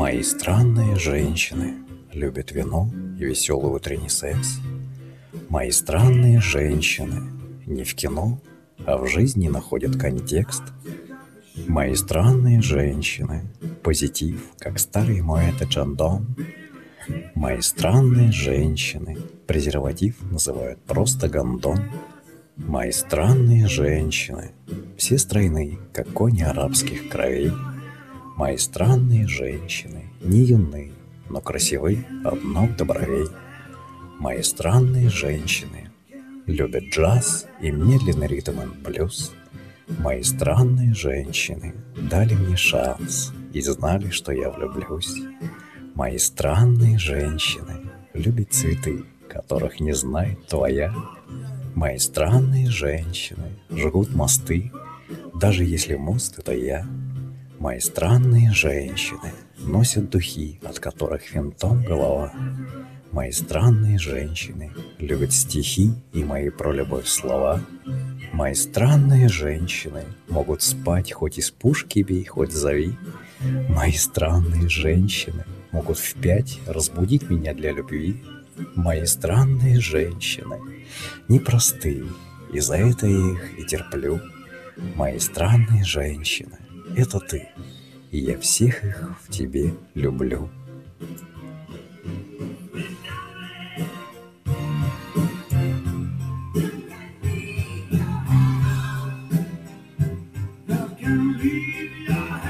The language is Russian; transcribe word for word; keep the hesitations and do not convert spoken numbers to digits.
Мои странные женщины любят вино и веселый утренний секс. Мои странные женщины не в кино, а в жизни находят контекст. Мои странные женщины позитив, как старый Моэт Чандон. Мои странные женщины презерватив называют просто гондон. Мои странные женщины все стройны, как кони арабских кровей. Мои странные женщины не юны, но красивы от ног до бровей. Мои странные женщины любят джаз и медленный ритм и блюз. Мои странные женщины дали мне шанс и знали, что я влюблюсь. Мои странные женщины любят цветы, которых не знает твоя. Мои странные женщины жгут мосты, даже если мост — это я. Мои странные женщины носят духи, от которых винтом голова. Мои странные женщины любят стихи и мои про любовь слова. Мои странные женщины могут спать хоть из пушки бей, хоть зови. Мои странные женщины могут в пять разбудить меня для любви. Мои странные женщины непростые, и за это я их и терплю. Мои странные женщины — это ты, и я всех их в тебе люблю. Love can leave your